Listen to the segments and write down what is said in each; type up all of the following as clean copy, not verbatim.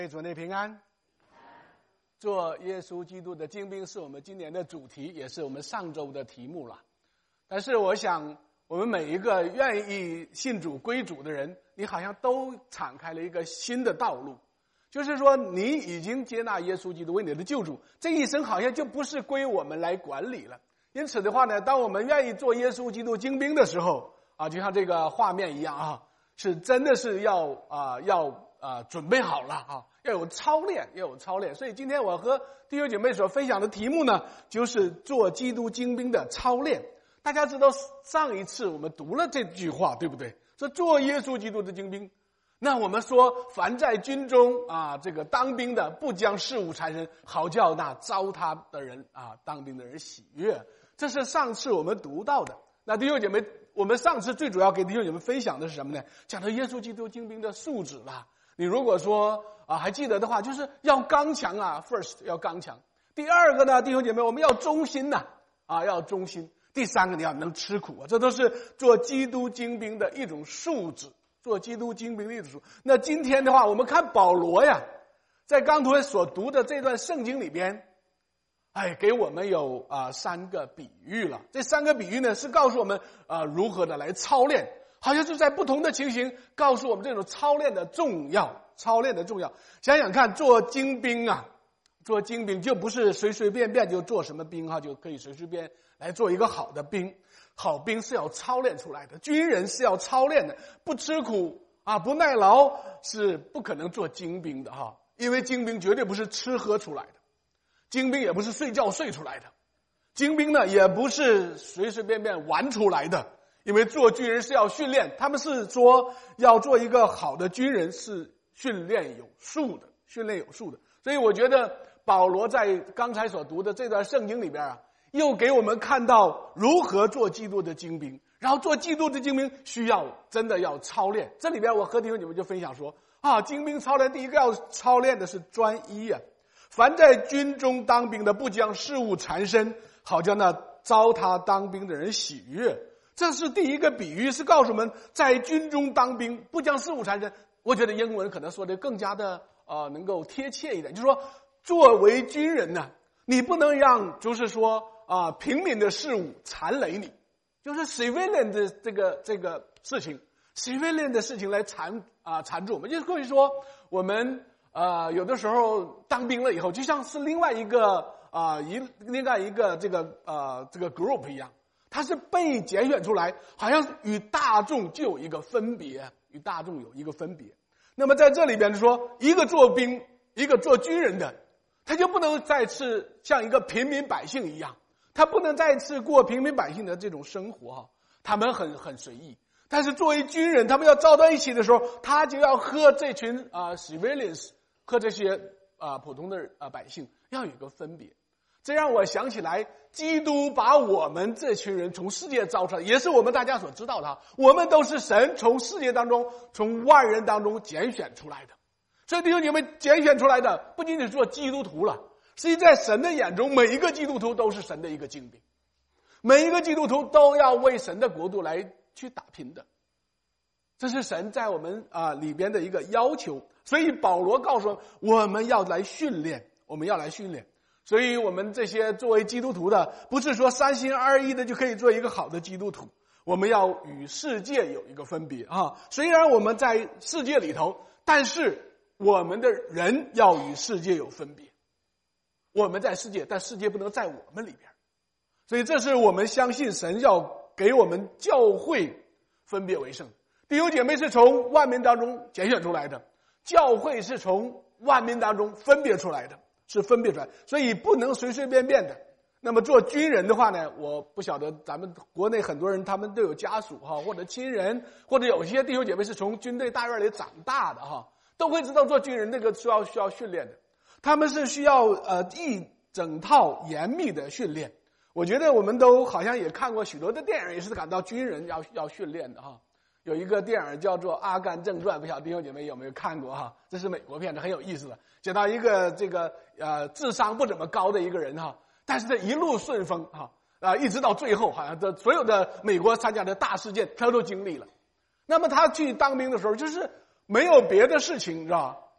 主内平安。做耶稣基督的精兵是我们今年的主题，也是我们上周的题目了。但是我想我们每一个愿意信主归主的人，你好像都敞开了一个新的道路，就是说你已经接纳耶稣基督为你的救主，这一生好像就不是归我们来管理了。因此的话呢，当我们愿意做耶稣基督精兵的时候就像这个画面一样是真的是要准备好了要有操练，要有操练。所以今天我和弟兄姐妹所分享的题目呢，就是做基督精兵的操练。大家知道上一次我们读了这句话，对不对？说做耶稣基督的精兵。那我们说，凡在军中这个当兵的，不将事务缠身，好叫那招他的人当兵的人喜悦。这是上次我们读到的。那弟兄姐妹，我们上次最主要给弟兄姐妹分享的是什么呢？讲到耶稣基督精兵的素质啦。你如果说还记得的话，就是要刚强first 要刚强。第二个呢，弟兄姐妹，我们要忠心要忠心。第三个，你要能吃苦这都是做基督精兵的一种素质，做基督精兵的一种素质。那今天的话，我们看保罗在刚才所读的这段圣经里边，给我们有三个比喻了。这三个比喻呢，是告诉我们如何的来操练，好像是在不同的情形告诉我们这种操练的重要。想想看，做精兵做精兵就不是随随便便就做什么兵就可以随随便来做一个好的兵。好兵是要操练出来的，军人是要操练的，不吃苦不耐劳是不可能做精兵的因为精兵绝对不是吃喝出来的，精兵也不是睡觉睡出来的，精兵呢也不是随随便便玩出来的。因为做军人是要训练，他们是说要做一个好的军人是训练有素的。所以我觉得保罗在刚才所读的这段圣经里边又给我们看到如何做基督的精兵。然后做基督的精兵需要真的要操练。这里边我和弟兄姐妹就分享说精兵操练第一个要操练的是专一凡在军中当兵的，不将事务缠身，好叫那招他当兵的人喜悦。这是第一个比喻，是告诉我们在军中当兵不将事务缠身。我觉得英文可能说的更加的能够贴切一点，就是说作为军人你不能让就是说平民的事务缠累你，就是 civilian 的这个事情 civilian 的事情来缠住我们。就是可以说我们有的时候当兵了以后，就像是另外一个这个 group 一样，它是被拣选出来，好像与大众就有一个分别，那么在这里边说，一个做兵，一个做军人的，他就不能再次像一个平民百姓一样，他不能再次过平民百姓的这种生活他们很随意。但是作为军人，他们要招到一起的时候，他就要和这群civilians 和这些普通的百姓要有一个分别。这让我想起来，基督把我们这群人从世界招出来，也是我们大家所知道的我们都是神从世界当中，从万人当中拣选出来的。所以弟兄姐妹，拣选出来的不仅仅是做基督徒了，实际在神的眼中，每一个基督徒都是神的一个精兵，每一个基督徒都要为神的国度来去打拼的。这是神在我们里边的一个要求。所以保罗告诉我们要来训练，所以我们这些作为基督徒的，不是说三心二意的就可以做一个好的基督徒，我们要与世界有一个分别虽然我们在世界里头，但是我们的人要与世界有分别。我们在世界，但世界不能在我们里边。所以这是我们相信神要给我们教会分别为圣。弟兄姐妹是从万民当中拣选出来的，教会是从万民当中分别出来的，所以不能随随便便的。那么做军人的话呢，我不晓得咱们国内很多人他们都有家属或者亲人，或者有些弟兄姐妹是从军队大院里长大的都会知道做军人那个需要训练的。他们是需要一整套严密的训练。我觉得我们都好像也看过许多的电影，也是感到军人要训练的有一个电影叫做《阿甘正传》，不晓得弟兄姐妹有没有看过这是美国片子，很有意思的，讲到一个智商不怎么高的一个人但是这一路顺风一直到最后，好像这所有的美国参加的大事件他都经历了。那么他去当兵的时候，就是没有别的事情，你知道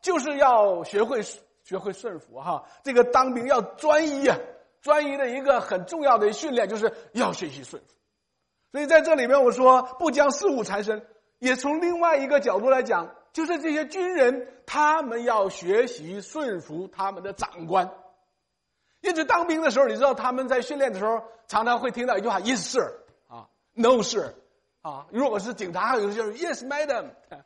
就是要学会顺服哈。这个当兵要专一啊，专一的一个很重要的训练就是要学习顺服。所以在这里面我说不将事物缠身，也从另外一个角度来讲，就是这些军人他们要学习顺服他们的长官。因此当兵的时候，你知道他们在训练的时候常常会听到一句话 Yes sir 啊 No sir 啊，如果是警察有的就是 Yes madam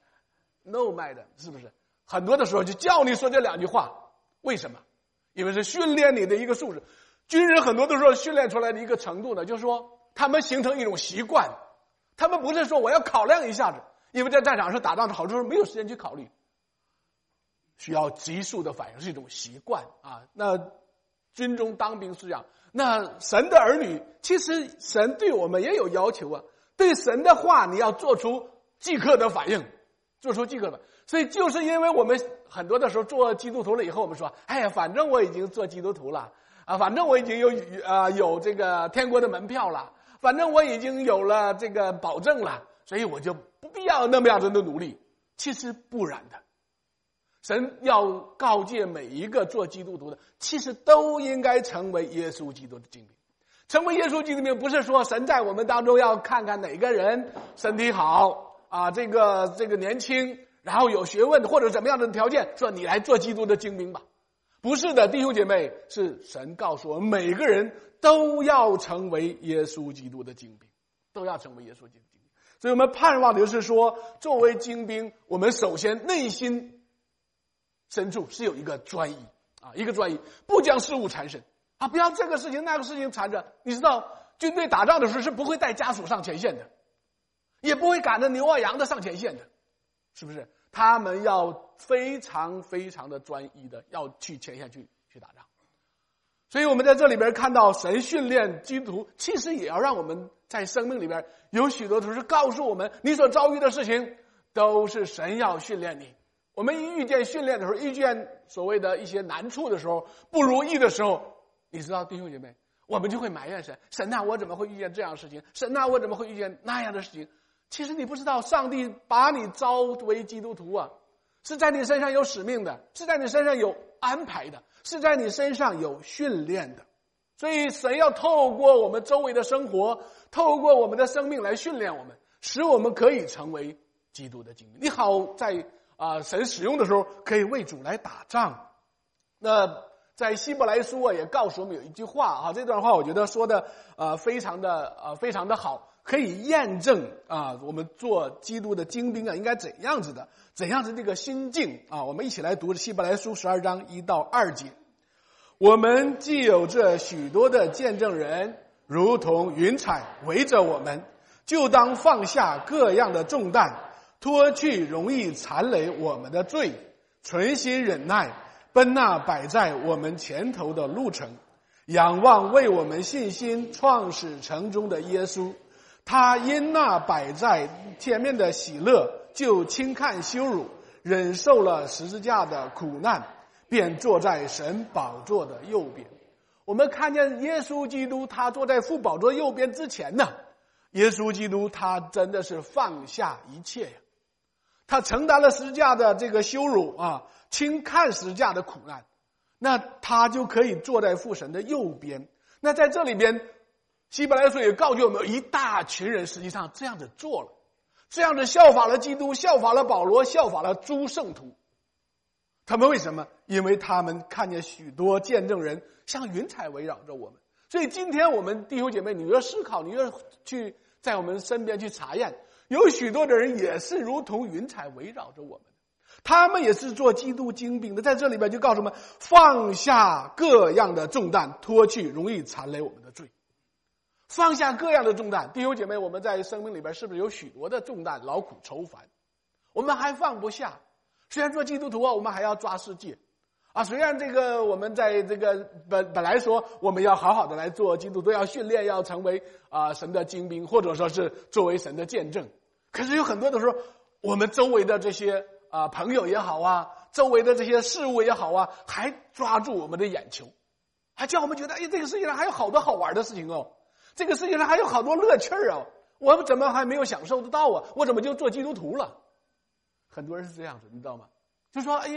No madam， 是不是？很多的时候就叫你说这两句话。为什么？因为是训练你的一个素质。军人很多的时候训练出来的一个程度呢，就是说他们形成一种习惯，他们不是说我要考量一下子，因为在战场上打仗的好处是没有时间去考虑，需要急速的反应，是一种习惯啊。那军中当兵是这样，那神的儿女，其实神对我们也有要求啊。对神的话，你要做出即刻的反应，做出即刻的。所以就是因为我们很多的时候做基督徒了以后，我们说，哎呀，反正我已经做基督徒了啊，反正我已经有这个天国的门票了，反正我已经有了这个保证了，所以我就不必要那么样子的努力。其实不然的。神要告诫每一个做基督徒的，其实都应该成为耶稣基督的精兵。成为耶稣基督的精兵，不是说神在我们当中要看看哪个人身体好啊，这个年轻，然后有学问或者怎么样的条件，说你来做基督的精兵吧。不是的，弟兄姐妹，是神告诉我们每个人都要成为耶稣基督的精兵，都要成为耶稣基督的精兵。所以我们盼望的就是说，作为精兵，我们首先内心深处是有一个专一啊，一个专一，不将事物缠身啊，不要这个事情那个事情缠着。你知道，军队打仗的时候是不会带家属上前线的，也不会赶着牛啊羊的上前线的，是不是？他们要非常非常的专一的要去前线去打仗。所以我们在这里边看到神训练基督徒，其实也要让我们在生命里边有许多都是告诉我们，你所遭遇的事情都是神要训练你。我们一遇见训练的时候，遇见所谓的一些难处的时候，不如意的时候，你知道弟兄姐妹，我们就会埋怨神，神啊，我怎么会遇见这样的事情？神啊，我怎么会遇见那样的事情？其实你不知道，上帝把你召为基督徒啊，是在你身上有使命的，是在你身上有安排的，是在你身上有训练的。所以神要透过我们周围的生活，透过我们的生命来训练我们，使我们可以成为基督的精兵。你好在神使用的时候可以为主来打仗。那在希伯来书也告诉我们有一句话啊，这段话我觉得说的非常的好，可以验证我们做基督的精兵应该怎样子这个心境啊。我们一起来读希伯来书12章1到2节。我们既有这许多的见证人，如同云彩围着我们，就当放下各样的重担，脱去容易缠累我们的罪，存心忍耐，奔那摆在我们前头的路程，仰望为我们信心创始成终的耶稣。他因那摆在前面的喜乐，就轻看羞辱，忍受了十字架的苦难，便坐在神宝座的右边。我们看见耶稣基督他坐在父宝座右边之前呢，耶稣基督他真的是放下一切呀，他承担了十字架的这个羞辱啊，轻看十字架的苦难，那他就可以坐在父神的右边。那在这里边希伯来书也告诫我们，一大群人实际上这样子做了，这样子效法了基督，效法了保罗，效法了诸圣徒。他们为什么？因为他们看见许多见证人像云彩围绕着我们。所以今天我们弟兄姐妹，你要思考，你要去在我们身边去查验，有许多的人也是如同云彩围绕着我们，他们也是做基督精兵的。在这里边就告诉我们，放下各样的重担，脱去容易缠累我们的罪。放下各样的重担，弟兄姐妹，我们在生命里边是不是有许多的重担，劳苦愁烦，我们还放不下？虽然做基督徒我们还要抓世界啊，虽然这个我们在这个本来说我们要好好的来做基督徒，要训练，要成为神的精兵，或者说是作为神的见证。可是有很多的时候，我们周围的这些朋友也好啊，周围的这些事物也好啊，还抓住我们的眼球，还叫我们觉得，这个世界上还有好多好玩的事情哦，这个世界上还有好多乐趣啊，我们怎么还没有享受得到啊？我怎么就做基督徒了？很多人是这样子，你知道吗？就说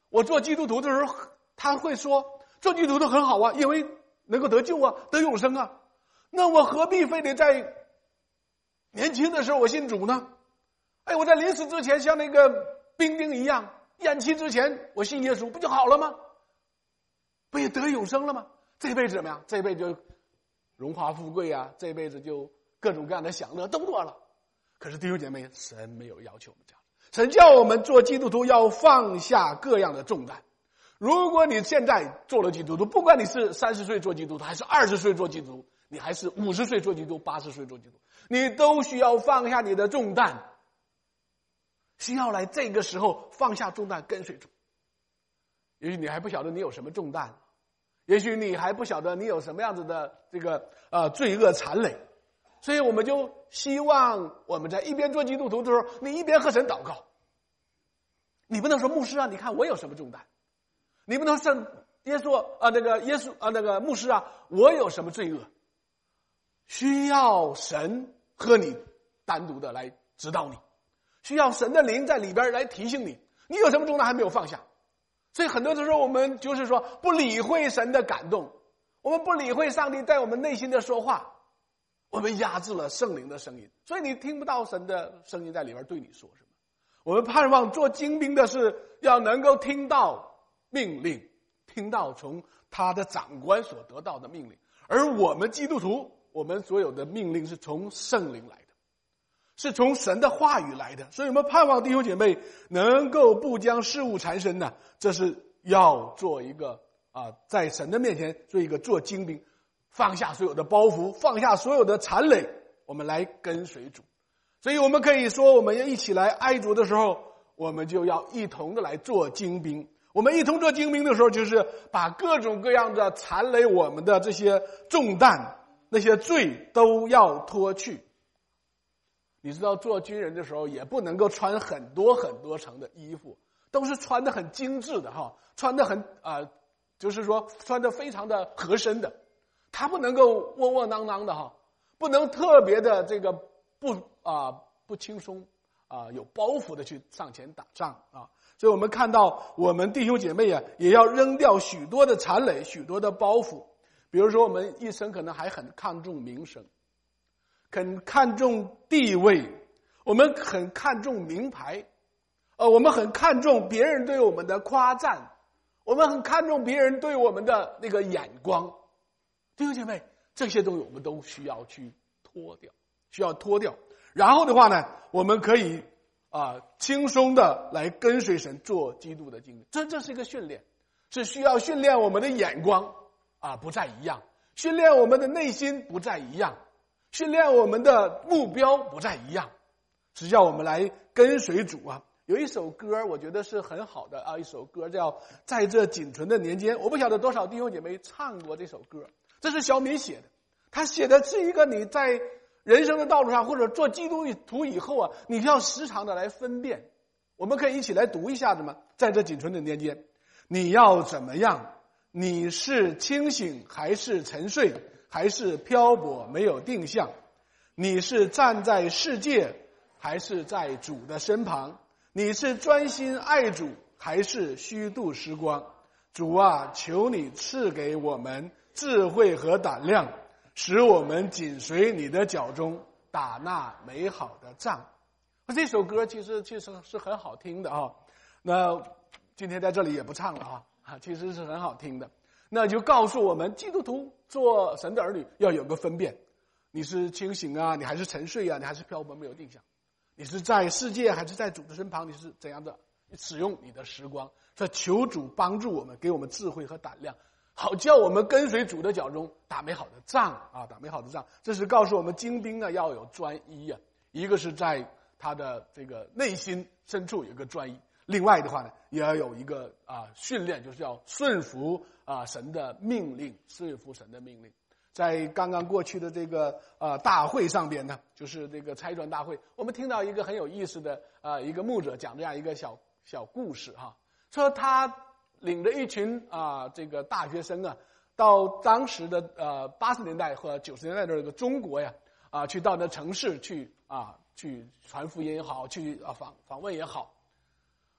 我做基督徒的时候，他会说做基督徒很好啊，因为能够得救啊，得永生啊。那我何必非得在年轻的时候我信主呢？哎，我在临死之前像那个兵丁一样，咽气之前我信耶稣不就好了吗？不也得永生了吗？这辈子怎么样？这辈子就荣华富贵啊，这辈子就各种各样的享乐都多了。可是弟兄姐妹，神没有要求我们这样，神叫我们做基督徒要放下各样的重担。如果你现在做了基督徒，不管你是30岁做基督徒，还是20岁做基督徒，你还是50岁做基督徒，80岁做基督徒，你都需要放下你的重担，需要来这个时候放下重担跟随主。也许你还不晓得你有什么重担，也许你还不晓得你有什么样子的这个罪恶残累，所以我们就希望我们在一边做基督徒的时候，你一边和神祷告。你不能说牧师啊，你看我有什么重担？你不能说耶稣牧师啊，我有什么罪恶？需要神和你单独的来指导你，需要神的灵在里边来提醒你，你有什么重担还没有放下。所以很多的时候我们就是说不理会神的感动，我们不理会上帝在我们内心的说话，我们压制了圣灵的声音，所以你听不到神的声音在里边对你说什么。我们盼望做精兵的是要能够听到命令，听到从他的长官所得到的命令。而我们基督徒，我们所有的命令是从圣灵来的，是从神的话语来的。所以我们盼望弟兄姐妹能够不将事物缠身呢，这是要做一个在神的面前做精兵，放下所有的包袱，放下所有的残累，我们来跟随主。所以我们可以说，我们要一起来爱主的时候，我们就要一同的来做精兵。我们一同做精兵的时候，就是把各种各样的残累我们的这些重担，那些罪都要脱去。你知道做军人的时候也不能够穿很多很多层的衣服，都是穿得很精致的哈，穿得很就是说穿得非常的合身的，他不能够窝窝囊囊的哈，不能特别的这个不轻松有包袱的去上前打仗啊。所以我们看到我们弟兄姐妹啊，也要扔掉许多的残累，许多的包袱。比如说我们一生可能还很看重名声，很看重地位，我们很看重名牌，我们很看重别人对我们的夸赞，我们很看重别人对我们的那个眼光。弟兄姐妹，这些东西我们都需要去脱掉。然后的话呢，我们可以轻松的来跟随神做基督的精兵。这是一个训练，是需要训练我们的眼光不再一样，训练我们的内心不再一样，训练我们的目标不再一样，是叫我们来跟随主啊。有一首歌我觉得是很好的一首歌叫《在这仅存的年间》，我不晓得多少弟兄姐妹唱过这首歌，这是小敏写的。他写的是一个你在人生的道路上，或者做基督徒以后你要时常的来分辨。我们可以一起来读一下子吗？在这仅存的年间，你要怎么样？你是清醒还是沉睡，还是漂泊没有定向？你是站在世界还是在主的身旁？你是专心爱主还是虚度时光？主啊，求你赐给我们智慧和胆量，使我们紧随你的脚中，打那美好的仗。这首歌其实是很好听的那今天在这里也不唱了其实是很好听的。那就告诉我们，基督徒做神的儿女要有个分辨，你是清醒你还是沉睡你还是漂泊没有定向？你是在世界还是在主的身旁？你是怎样的使用你的时光？所以求主帮助我们，给我们智慧和胆量，好叫我们跟随主的脚中打美好的仗打美好的仗。这是告诉我们精兵要有专一一个是在他的这个内心深处有一个专一，另外的话呢，也要有一个训练，就是要顺服神的命令，顺服神的命令。在刚刚过去的这个大会上边呢，就是这个差传大会，我们听到一个很有意思的一个牧者讲这样一个小故事说他领着一群这个大学生到当时的80年代和90年代的这个中国去到那城市去传福音也好，去访问也好。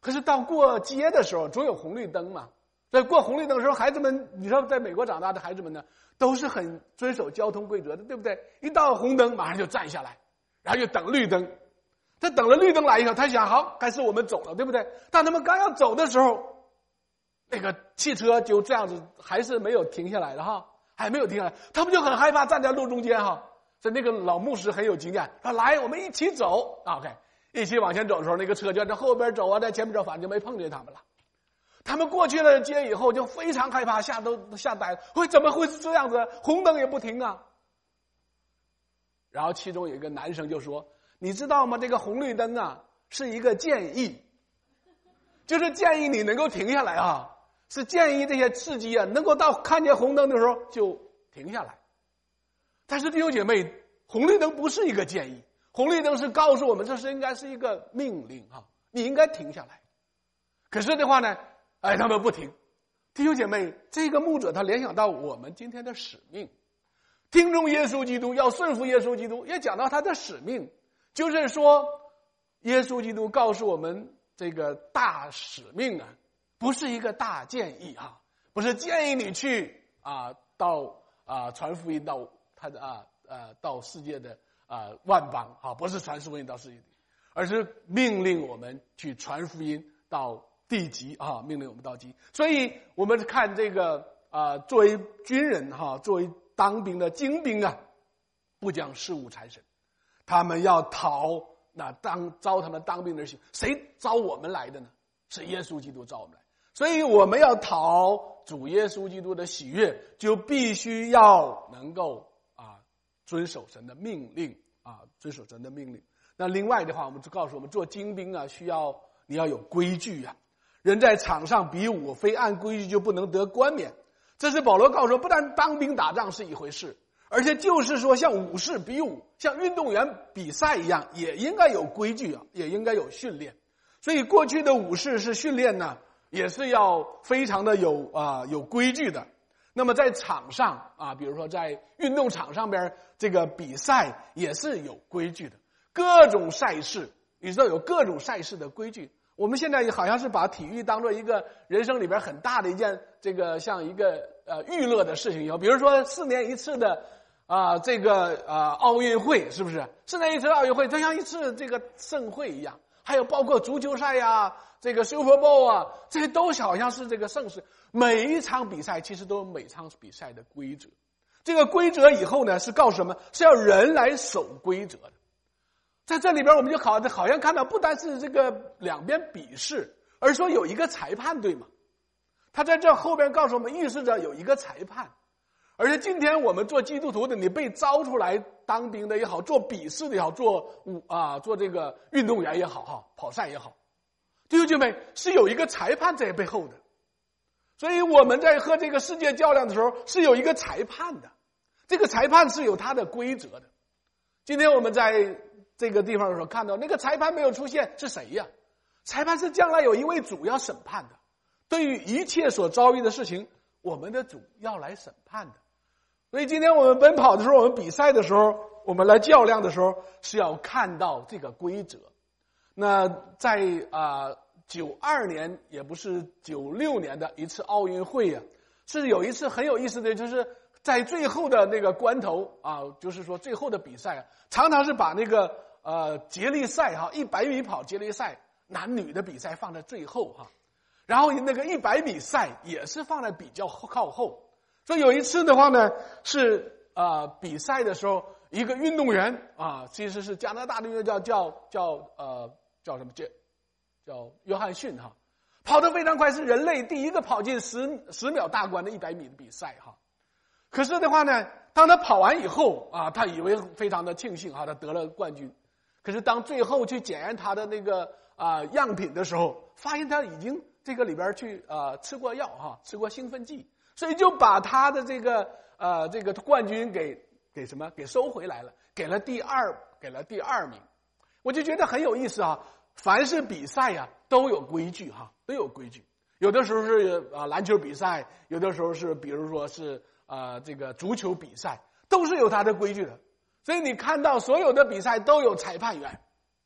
可是到过街的时候，总有红绿灯嘛。在过红绿灯的时候，孩子们，你知道，在美国长大的孩子们呢，都是很遵守交通规则的，对不对？一到红灯，马上就站下来，然后就等绿灯。他等了绿灯来以后，他想好，该是我们走了，对不对？但他们刚要走的时候，那个汽车就这样子，还是没有停下来的哈，还没有停下来，他们就很害怕，站在路中间哈。所以那个老牧师很有经验，说来，我们一起走 ，OK， 一起往前走的时候，那个车就在后边走啊，在前面走，反正就没碰见他们了。他们过去了街以后，就非常害怕，吓呆了，怎么会是这样子？红灯也不停啊！然后其中有一个男生就说：“你知道吗？这个红绿灯啊，是一个建议，就是建议你能够停下来啊，是建议这些司机啊，能够到看见红灯的时候就停下来。但是弟兄姐妹，红绿灯不是一个建议，红绿灯是告诉我们，这是应该是一个命令啊，你应该停下来。可是的话呢？”他们不停。弟兄姐妹，这个牧者他联想到我们今天的使命，听从耶稣基督，要顺服耶稣基督，也讲到他的使命，就是说，耶稣基督告诉我们这个大使命啊，不是一个大建议啊，不是建议你去传福音到他的到世界的万邦啊，不是传福音到世界，而是命令我们去传福音到地极啊，命令我们到极。所以我们看这个作为军人哈，作为当兵的精兵啊，不讲事务缠身，他们要讨招他们当兵的人，谁招我们来的呢？是耶稣基督招我们来。所以我们要讨主耶稣基督的喜悦，就必须要能够遵守神的命令啊，遵守神的命令。那另外的话，我们就告诉我们，做精兵啊，你要有规矩啊。人在场上比武，非按规矩就不能得冠冕。这是保罗告诉说，不但当兵打仗是一回事，而且就是说像武士比武，像运动员比赛一样，也应该有规矩啊，也应该有训练。所以过去的武士是训练呢，也是要非常的有规矩的。那么在场上啊，比如说在运动场上边，这个比赛也是有规矩的。各种赛事，你知道有各种赛事的规矩。我们现在好像是把体育当做一个人生里边很大的一件像一个娱乐的事情一样，比如说4年一次的奥运会，是不是？4年一次奥运会，就像一次这个盛会一样。还有包括足球赛呀，这个 Super Bowl 啊，这些都好像是这个盛事。每一场比赛其实都有每场比赛的规则。这个规则以后呢，是告诉什么？是要人来守规则的。在这里边我们就好像看到，不单是这个两边比试，而说有一个裁判，对吗？他在这后边告诉我们，预示着有一个裁判。而且今天我们做基督徒的，你被招出来当兵的也好，做笔试的也好，做这个运动员也好哈，跑赛也好，弟兄姐妹，是有一个裁判在背后的。所以我们在和这个世界较量的时候，是有一个裁判的，这个裁判是有他的规则的。今天我们在这个地方的时候看到那个裁判没有出现，是谁呀？裁判是将来有一位主要审判的，对于一切所遭遇的事情，我们的主要来审判的。所以今天我们奔跑的时候，我们比赛的时候，我们来较量的时候，是要看到这个规则。那在92年，也不是96年的一次奥运会啊，是有一次很有意思的，就是在最后的那个关头啊，就是说最后的比赛啊，常常是把那个接力赛哈，100米跑接力赛男女的比赛放在最后哈，然后那个100米赛也是放在比较靠后。所以有一次的话呢，是比赛的时候，一个运动员啊，其实是加拿大的运动员叫什么叫约翰逊哈，跑得非常快，是人类第一个跑进10秒大关的100米的比赛哈。可是的话呢，当他跑完以后啊，他以为非常的庆幸哈，他得了冠军。可是当最后去检验他的那个样品的时候，发现他已经这个里边去吃过药哈，吃过兴奋剂。所以就把他的这个冠军给什么给收回来了，给了第二名。我就觉得很有意思啊，凡是比赛啊都有规矩哈，都有规矩。有的时候是篮球比赛，有的时候是比如说是这个足球比赛，都是有它的规矩的。所以你看到所有的比赛都有裁判员，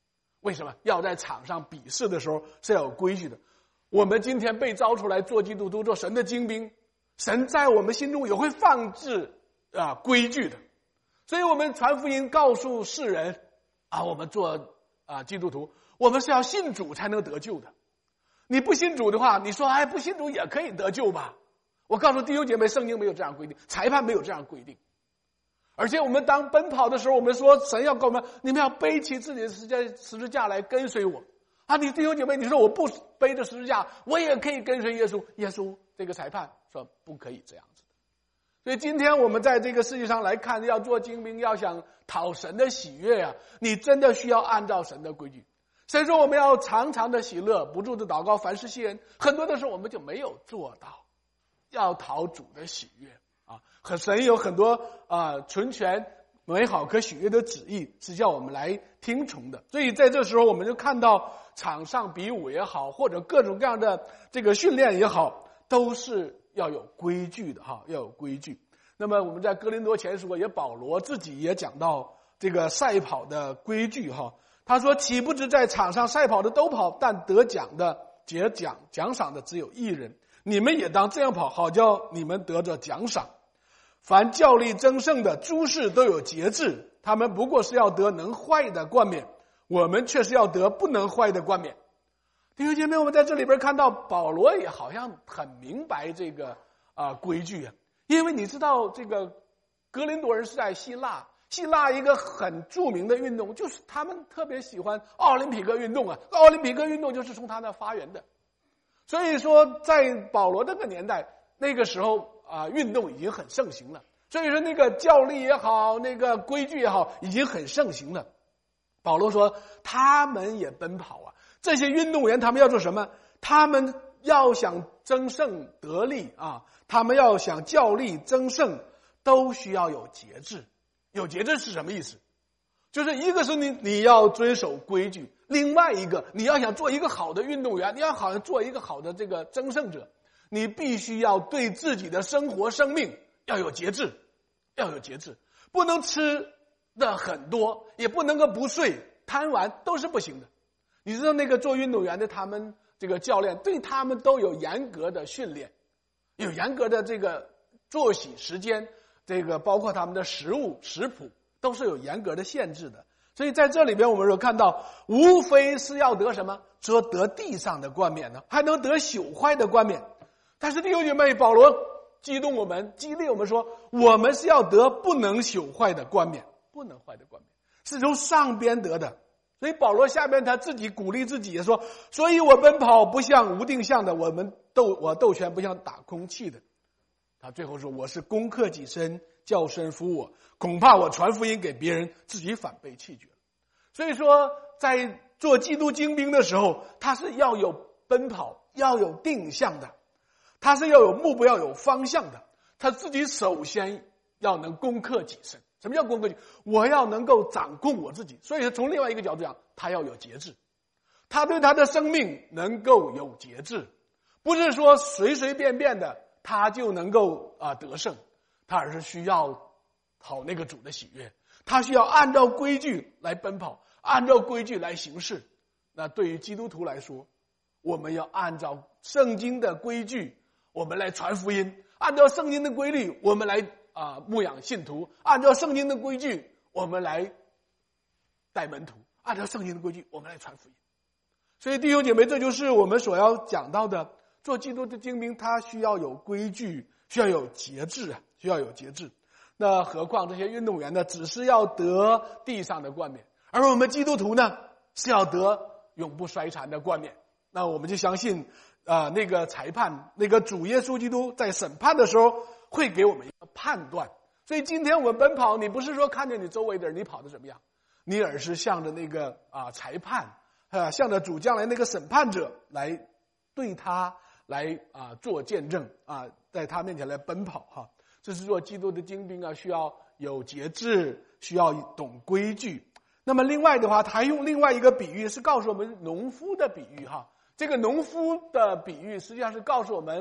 为什么要在场上比试的时候是要有规矩的？我们今天被招出来做基督徒，做神的精兵，神在我们心中也会放置规矩的。所以我们传福音告诉世人我们做基督徒，我们是要信主才能得救的。你不信主的话，你说不信主也可以得救吧？我告诉弟兄姐妹，圣经没有这样规定，裁判没有这样规定。而且我们当奔跑的时候，我们说神要告我们，你们要背起自己的十字架来跟随我。你弟兄姐妹，你说我不背着十字架，我也可以跟随耶稣。耶稣这个裁判说不可以这样子的。所以今天我们在这个世界上来看，要做精兵，要想讨神的喜悦你真的需要按照神的规矩。所以说我们要常常的喜乐，不住的祷告，凡事谢恩。很多的时候我们就没有做到要讨主的喜悦神有很多纯全美好可喜悦的旨意是叫我们来听从的。所以在这时候我们就看到场上比武也好，或者各种各样的这个训练也好，都是要有规矩的要有规矩。那么我们在哥林多前书保罗自己也讲到这个赛跑的规矩他说，岂不知在场上赛跑的都跑，但得奖的结奖赏的只有一人，你们也当这样跑，好叫你们得着奖赏。凡较力争胜的诸事都有节制，他们不过是要得能坏的冠冕，我们却是要得不能坏的冠冕。弟兄姐妹，我们在这里边看到保罗也好像很明白这个规矩因为你知道这个哥林多人是在希腊一个很著名的运动，就是他们特别喜欢奥林匹克运动奥林匹克运动就是从他那发源的。所以说在保罗这个年代，那个时候运动已经很盛行了，所以说那个教力也好，那个规矩也好，已经很盛行了。保罗说他们也奔跑这些运动员他们要做什么？他们要想争胜得利他们要想较力争胜，都需要有节制。有节制是什么意思？就是一个是你要遵守规矩，另外一个你要想做一个好的运动员，你要好像做一个好的这个争胜者，你必须要对自己的生活生命要有节制，不能吃的很多，也不能够不睡贪玩，都是不行的。你知道那个做运动员的他们这个教练对他们都有严格的训练，有严格的这个作息时间，这个包括他们的食物食谱都是有严格的限制的。所以在这里边我们有看到，无非是要得什么？说得地上的冠冕呢，还能得朽坏的冠冕。但是弟兄姐妹，保罗激励我们说，我们是要得不能朽坏的冠冕，不能坏的冠冕是从上边得的。所以保罗下边他自己鼓励自己也说，所以我奔跑不像无定向的，我斗拳不像打空气的。他最后说，我是攻克己身，叫身服我，恐怕我传福音给别人，自己反被弃绝。所以说在做基督精兵的时候，他是要有奔跑，要有定向的，他是要有目标，要有方向的。他自己首先要能攻克己身。什么叫攻克己？我要能够掌控我自己。所以从另外一个角度讲，他要有节制，他对他的生命能够有节制，不是说随随便便的他就能够得胜，他而是需要讨那个主的喜悦，他需要按照规矩来奔跑，按照规矩来行事。那对于基督徒来说，我们要按照圣经的规矩我们来传福音，按照圣经的规律我们来牧养信徒，按照圣经的规矩我们来带门徒，按照圣经的规矩我们来传福音。所以弟兄姐妹，这就是我们所要讲到的，做基督的精兵他需要有规矩，需要有节制那何况这些运动员呢，只是要得地上的冠冕，而我们基督徒呢是要得永不衰残的冠冕。那我们就相信那个裁判，那个主耶稣基督在审判的时候会给我们一个判断。所以今天我们奔跑，你不是说看见你周围的人你跑得怎么样，你而是向着那个裁判向着主将来那个审判者来对他来做见证在他面前来奔跑这是做基督的精兵需要有节制，需要懂规矩。那么另外的话，他还用另外一个比喻是告诉我们农夫的比喻这个农夫的比喻实际上是告诉我们，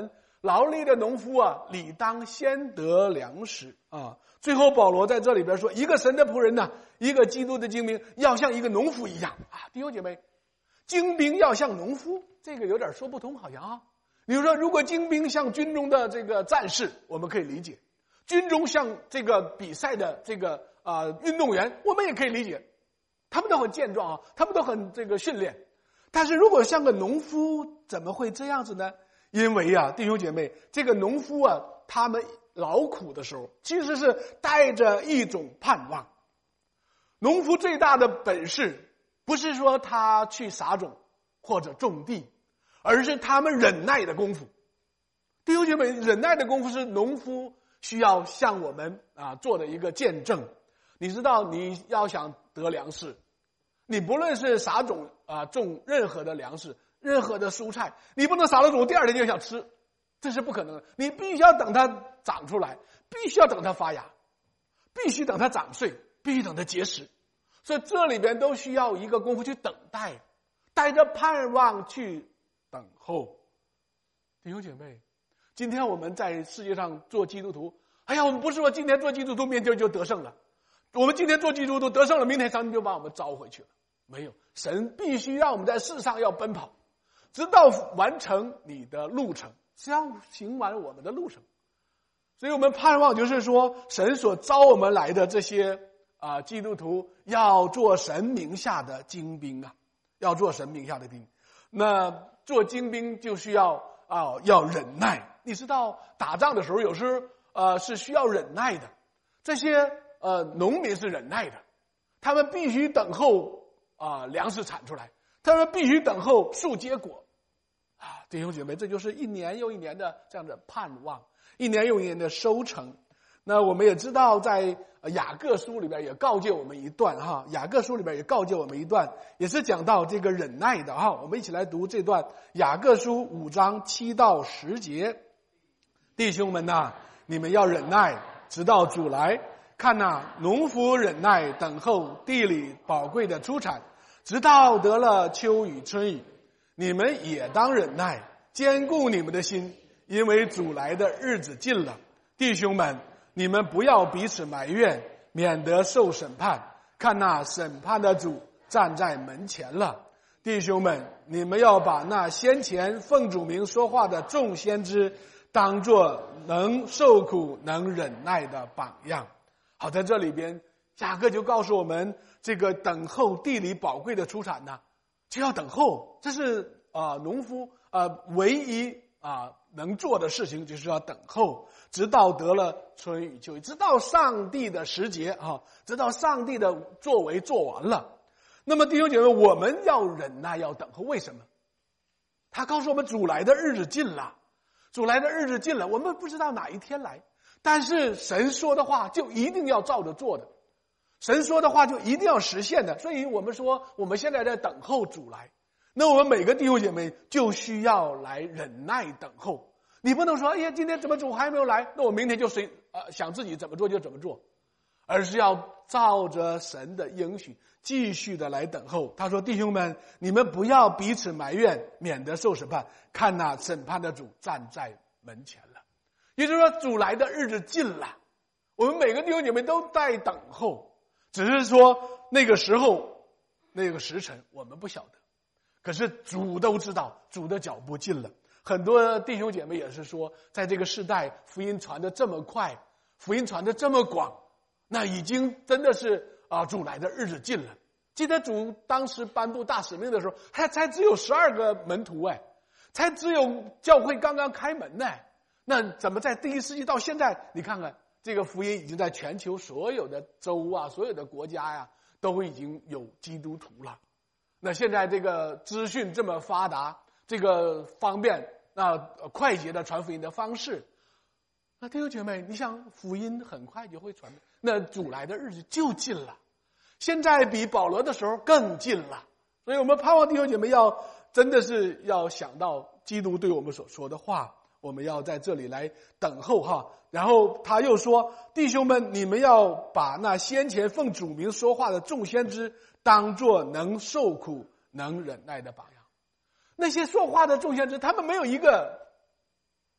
劳力的农夫啊，理当先得粮食啊。最后保罗在这里边说，一个神的仆人呢，一个基督的精兵，要像一个农夫一样啊。弟兄姐妹，精兵要像农夫，这个有点说不通，好像啊。比如说，如果精兵像军中的这个战士，我们可以理解；军中像这个比赛的这个运动员，我们也可以理解，他们都很健壮啊，他们都很这个训练。但是如果像个农夫，怎么会这样子呢？因为啊，弟兄姐妹，这个农夫啊，他们劳苦的时候，其实是带着一种盼望。农夫最大的本事，不是说他去撒种或者种地，而是他们忍耐的功夫。弟兄姐妹，忍耐的功夫是农夫需要向我们做的一个见证。你知道，你要想得粮食，你不论是撒种种任何的粮食，任何的蔬菜，你不能撒了种第二天就想吃，这是不可能的。你必须要等它长出来，必须要等它发芽，必须等它长穗，必须等它结实。所以这里边都需要一个功夫去等待，带着盼望去等候。弟兄姐妹，今天我们在世界上做基督徒，我们不是说今天做基督徒明天就得胜了，我们今天做基督徒得胜了，明天上帝就把我们召回去了。没有，神必须让我们在世上要奔跑，直到完成你的路程，只要行完我们的路程。所以我们盼望就是说，神所召我们来的这些基督徒要做神名下的精兵啊，要做神名下的兵。那做精兵就需要要忍耐。你知道打仗的时候有时候是需要忍耐的。这些农民是忍耐的，他们必须等候粮食产出来，他们必须等候树结果弟兄姐妹，这就是一年又一年的这样的盼望，一年又一年的收成。那我们也知道，在雅各书里边也告诫我们一段雅各书里边也告诫我们一段，也是讲到这个忍耐的我们一起来读这段雅各书5章7到10节。弟兄们呐，你们要忍耐，直到主来。看农夫忍耐等候地里宝贵的出产，直到得了秋雨春雨。你们也当忍耐，坚固你们的心，因为主来的日子近了。弟兄们，你们不要彼此埋怨，免得受审判。看审判的主站在门前了。弟兄们，你们要把那先前奉主名说话的众先知当作能受苦能忍耐的榜样。好，在这里边雅各就告诉我们，这个等候地里宝贵的出产呢，就要等候。这是农夫唯一能做的事情，就是要等候，直到得了春雨秋雨，直到上帝的时节直到上帝的作为做完了。那么弟兄姐妹，我们要忍耐，要等候，为什么？他告诉我们，主来的日子近了，主来的日子近了，我们不知道哪一天来，但是神说的话就一定要照着做的，神说的话就一定要实现的。所以我们说，我们现在在等候主来，那我们每个弟兄姐妹就需要来忍耐等候。你不能说，今天怎么主还没有来，那我明天就想自己怎么做就怎么做，而是要照着神的应许继续的来等候。他说，弟兄们，你们不要彼此埋怨，免得受审判。看审判的主站在门前了。也就是说，主来的日子近了，我们每个弟兄姐妹都在等候，只是说那个时候那个时辰我们不晓得，可是主都知道，主的脚步近了。很多弟兄姐妹也是说，在这个时代福音传得这么快，福音传得这么广，那已经真的是主来的日子近了。记得主当时颁布大使命的时候，才只有12个门徒才只有教会刚刚开门那怎么在第1世纪到现在，你看看这个福音已经在全球所有的州所有的国家都已经有基督徒了。那现在这个资讯这么发达，这个方便快捷的传福音的方式，那弟兄姐妹，你想福音很快就会传，那主来的日子就近了，现在比保罗的时候更近了。所以我们盼望弟兄姐妹真的是要想到基督对我们所说的话，我们要在这里来等候然后他又说，弟兄们，你们要把那先前奉主名说话的众先知当作能受苦能忍耐的榜样。那些说话的众先知，他们没有一个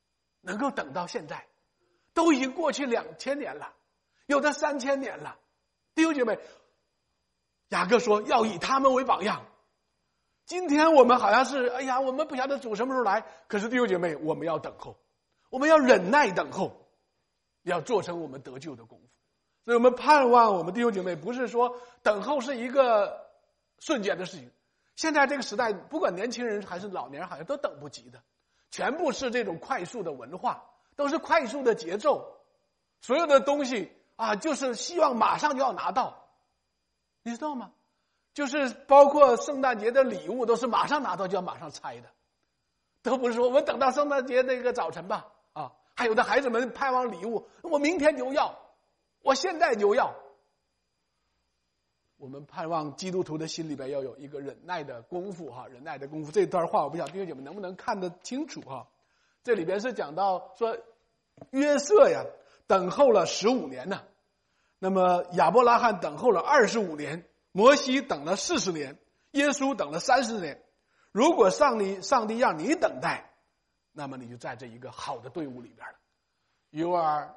能够等到现在，都已经过去2000年了，有的3000年了。弟兄姐妹，雅各说要以他们为榜样。今天我们好像是我们不晓得主什么时候来，可是弟兄姐妹，我们要等候，我们要忍耐等候，要做成我们得救的功夫。所以我们盼望我们弟兄姐妹不是说等候是一个瞬间的事情。现在这个时代，不管年轻人还是老年人，好像都等不及的，全部是这种快速的文化，都是快速的节奏，所有的东西就是希望马上就要拿到，你知道吗？就是包括圣诞节的礼物，都是马上拿到就要马上拆的，都不是说我等到圣诞节那个早晨吧，还有的孩子们盼望礼物，我明天就要，我现在就要。我们盼望基督徒的心里边要有一个忍耐的功夫忍耐的功夫。这段话我不晓得弟兄姐妹能不能看得清楚这里边是讲到说约瑟呀等候了15年呢，那么亚伯拉罕等候了25年，摩西等了40年，耶稣等了30年。如果上帝让你等待，那么你就在这一个好的队伍里边了。You are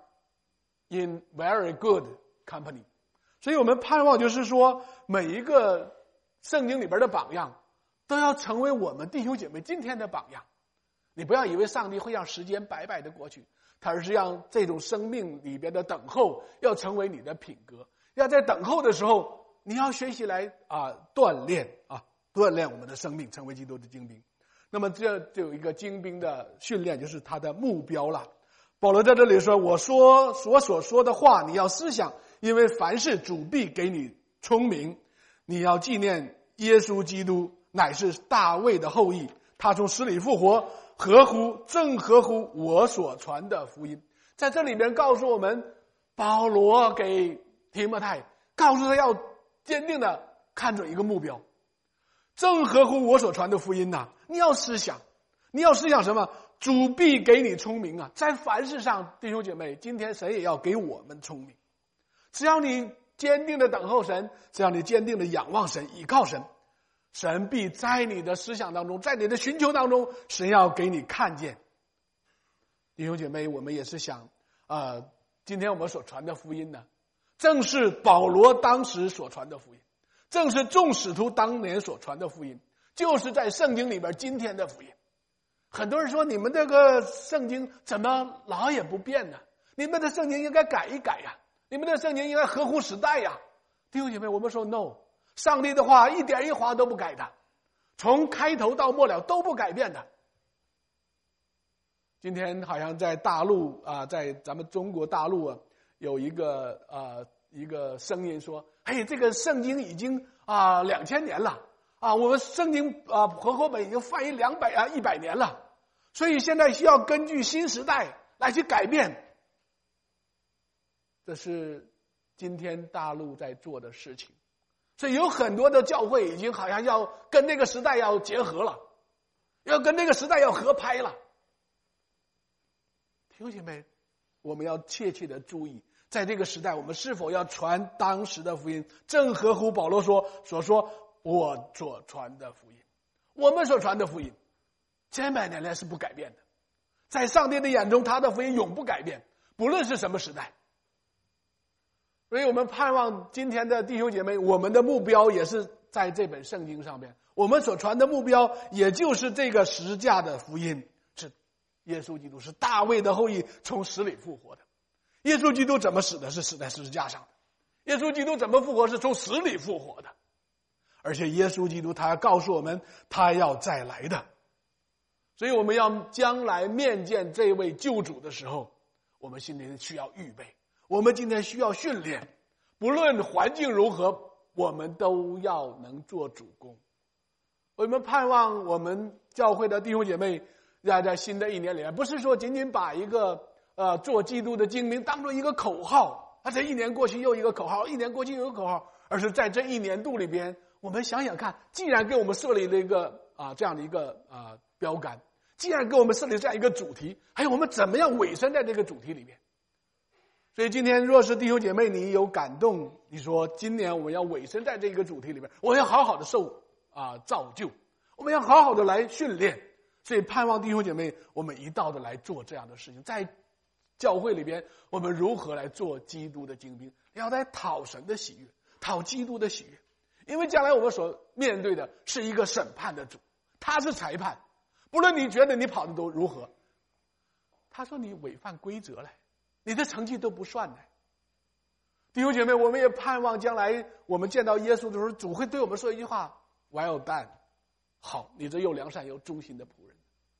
in very good company。所以我们盼望就是说，每一个圣经里边的榜样都要成为我们弟兄姐妹今天的榜样。你不要以为上帝会让时间白白的过去，他而是让这种生命里边的等候要成为你的品格。要在等候的时候，你要学习来锻炼我们的生命，成为基督的精兵。那么这就有一个精兵的训练，就是他的目标了。保罗在这里说，我所说的话你要思想，因为凡事主必给你聪明。你要纪念耶稣基督乃是大卫的后裔，他从死里复活，正合乎我所传的福音。在这里边告诉我们，保罗给提摩太告诉他要坚定的看准一个目标，正合乎我所传的福音你要思想什么？主必给你聪明在凡事上，弟兄姐妹，今天神也要给我们聪明。只要你坚定的等候神，只要你坚定的仰望神，依靠神，神必在你的思想当中，在你的寻求当中，神要给你看见。弟兄姐妹，我们也是想今天我们所传的福音呢，正是保罗当时所传的福音，正是众使徒当年所传的福音，就是在圣经里边今天的福音。很多人说，你们这个圣经怎么老也不变呢？你们的圣经应该改一改呀，你们的圣经应该合乎时代呀。弟兄姐妹，我们说 no， 上帝的话一点一划都不改的，从开头到末了都不改变的。今天好像在大陆在咱们中国大陆有一个声音说，这个圣经已经2000年了我们圣经和合本已经翻译100年了，所以现在需要根据新时代来去改变。这是今天大陆在做的事情，所以有很多的教会已经好像要跟那个时代要结合了，要跟那个时代要合拍了。弟兄姐妹，我们要切切的注意，在这个时代我们是否要传当时的福音，正合乎保罗所说我所传的福音，我们所传的福音千百年来是不改变的，在上帝的眼中他的福音永不改变，不论是什么时代。所以我们盼望今天的弟兄姐妹，我们的目标也是在这本圣经上面，我们所传的目标也就是这个十架的福音，是耶稣基督是大卫的后裔，从死里复活的。耶稣基督怎么死的？是死在十字架上的。耶稣基督怎么复活？是从死里复活的。而且耶稣基督他告诉我们，他要再来的。所以我们要将来面见这位救主的时候，我们心里需要预备，我们今天需要训练，不论环境如何，我们都要能做主公。我们盼望我们教会的弟兄姐妹在新的一年里面，不是说仅仅把一个做基督的精兵当作一个口号，这一年过去又一个口号，一年过去又一个口号，而是在这一年度里边，我们想想看，既然给我们设立了一个这样的一个标杆，既然给我们设立这样一个主题，还有我们怎么样委身在这个主题里面。所以今天若是弟兄姐妹你有感动，你说今年我们要委身在这个主题里面，我要好好的受造就，我们要好好的来训练， 所以盼望弟兄姐妹，我们一道的来做这样的事情，在教会里边，我们如何来做基督的精兵？要来讨神的喜悦，讨基督的喜悦。因为将来我们所面对的是一个审判的主，他是裁判，不论你觉得你跑的都如何，他说你违反规则了，你的成绩都不算的。弟兄姐妹，我们也盼望将来我们见到耶稣的时候，主会对我们说一句话 ：“Well done， 好，你这又良善又忠心的仆人。”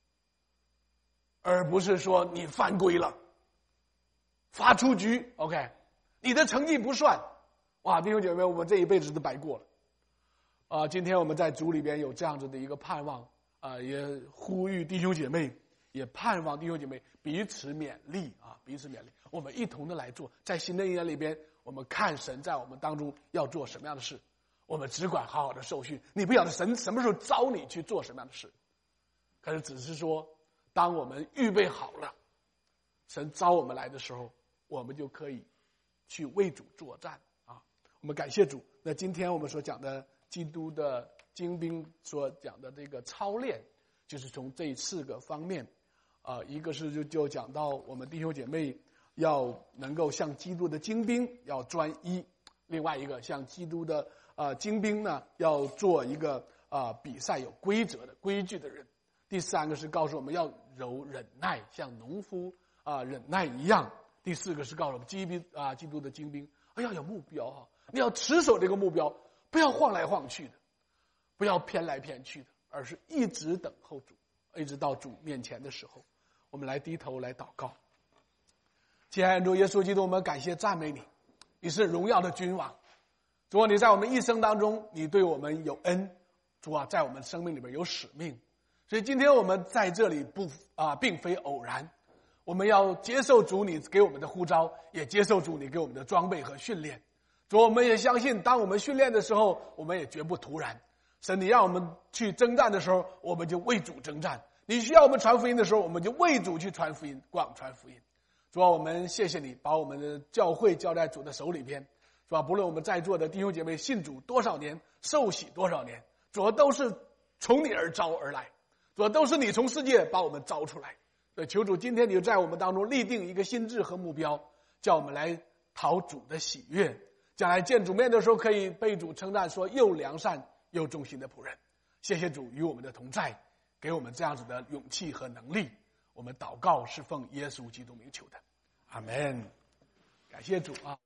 而不是说你犯规了，罚出局 ，OK， 你的成绩不算，哇，弟兄姐妹，我们这一辈子都白过了。今天我们在主里边有这样子的一个盼望，也呼吁弟兄姐妹，也盼望弟兄姐妹彼此勉励彼此勉励，我们一同的来做，在新的一年里边，我们看神在我们当中要做什么样的事，我们只管好好的受训，你不晓得神什么时候召你去做什么样的事，可是只是说，当我们预备好了，神召我们来的时候，我们就可以去为主作战啊！我们感谢主。那今天我们所讲的基督的精兵所讲的这个操练，就是从这4个方面，一个是就讲到我们弟兄姐妹要能够像基督的精兵要专一，另外一个像基督的精兵呢要做一个比赛有规则的规矩的人。第3个是告诉我们要柔忍耐，像农夫忍耐一样。第4个是告诉我们基督的精兵要有目标你要持守这个目标，不要晃来晃去的，不要偏来偏去的，而是一直等候主，一直到主面前的时候，我们来低头来祷告。亲爱的主耶稣基督，我们感谢赞美你，你是荣耀的君王。主啊，你在我们一生当中，你对我们有恩，主啊，在我们生命里边有使命。所以今天我们在这里并非偶然，我们要接受主你给我们的呼召，也接受主你给我们的装备和训练。主，我们也相信，当我们训练的时候，我们也绝不突然。神，你让我们去征战的时候，我们就为主征战；你需要我们传福音的时候，我们就为主去传福音，广传福音。主啊，我们谢谢你把我们的教会交在主的手里边，是吧？不论我们在座的弟兄姐妹信主多少年，受洗多少年，主啊，都是从你而招而来，主啊，都是你从世界把我们招出来。所以求主今天你就在我们当中立定一个心志和目标，叫我们来讨主的喜悦，将来见主面的时候可以被主称赞说又良善又忠心的仆人。谢谢主与我们的同在，给我们这样子的勇气和能力。我们祷告是奉耶稣基督名求的，阿们。感谢主啊。